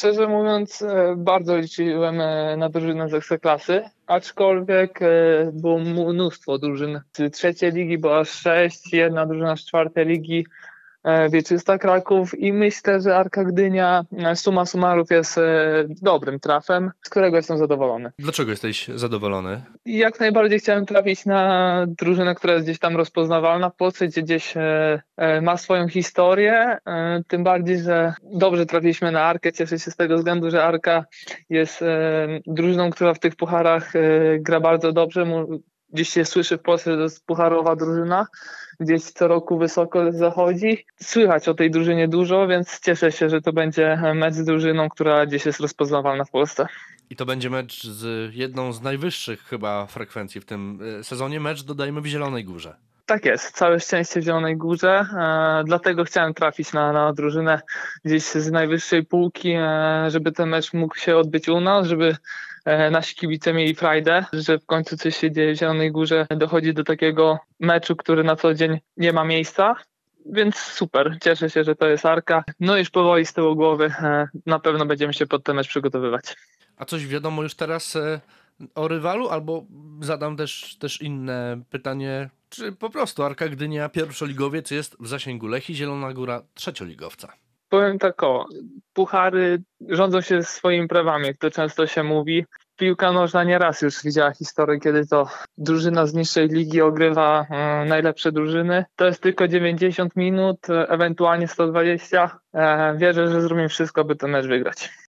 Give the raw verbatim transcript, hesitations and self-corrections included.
Szczerze mówiąc, e, bardzo liczyłem e, na drużynę z Ekstraklasy, aczkolwiek e, było mnóstwo drużyn z trzeciej ligi, było aż sześć, jedna drużyna z czwartej ligi, e, Wieczysta Kraków i myślę, że Arka Gdynia e, summa summarów jest e, dobrym trafem, z którego jestem zadowolony. Dlaczego jesteś zadowolony? I jak najbardziej chciałem trafić na drużynę, która jest gdzieś tam rozpoznawalna w Polsce, gdzie gdzieś e, e, ma swoją historię, e, tym bardziej, że dobrze trafiliśmy na Arkę. Cieszę się z tego względu, że Arka jest e, drużyną, która w tych pucharach e, gra bardzo dobrze. Mu- Gdzieś się słyszy w Polsce, że to jest pucharowa drużyna, gdzieś co roku wysoko zachodzi. Słychać o tej drużynie dużo, więc cieszę się, że to będzie mecz z drużyną, która gdzieś jest rozpoznawalna w Polsce. I to będzie mecz z jedną z najwyższych chyba frekwencji w tym e, sezonie. Mecz dodajmy w Zielonej Górze. Tak jest, całe szczęście w Zielonej Górze, e, dlatego chciałem trafić na, na drużynę gdzieś z najwyższej półki, e, żeby ten mecz mógł się odbyć u nas, żeby e, nasi kibice mieli frajdę, że w końcu coś się dzieje w Zielonej Górze, dochodzi do takiego meczu, który na co dzień nie ma miejsca. Więc super, cieszę się, że to jest Arka. No już powoli z tyłu głowy e, na pewno będziemy się pod ten mecz przygotowywać. A coś wiadomo już teraz e, o rywalu? Albo zadam też, też inne pytanie. Czy po prostu Arka Gdynia pierwszoligowiec jest w zasięgu Lechii, Zielona Góra trzecioligowca? Powiem tak o, puchary rządzą się swoimi prawami, jak to często się mówi. Piłka nożna nieraz już widziała historię, kiedy to drużyna z niższej ligi ogrywa e, najlepsze drużyny. To jest tylko dziewięćdziesiąt minut, e, ewentualnie sto dwadzieścia. E, wierzę, że zrobimy wszystko, by ten mecz wygrać.